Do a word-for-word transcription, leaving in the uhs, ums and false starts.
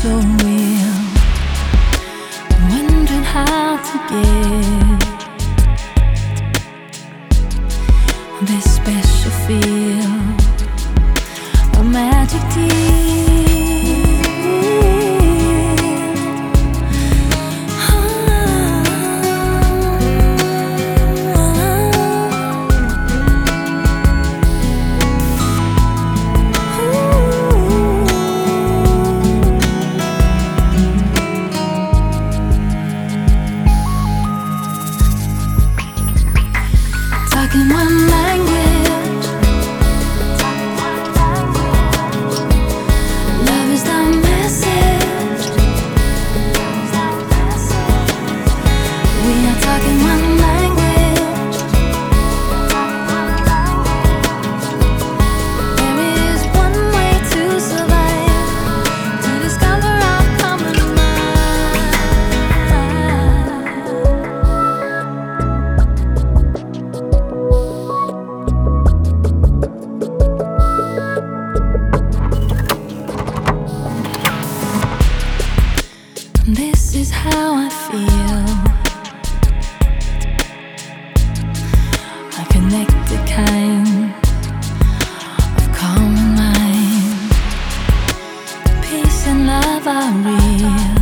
so real. I'm wondering how to get this special feel, a magic deal. Talking one language, love is the message. We are talking one language. There is one way to survive, to discover our common This is how I feel. I connect the kind of common mind. Peace and love are real.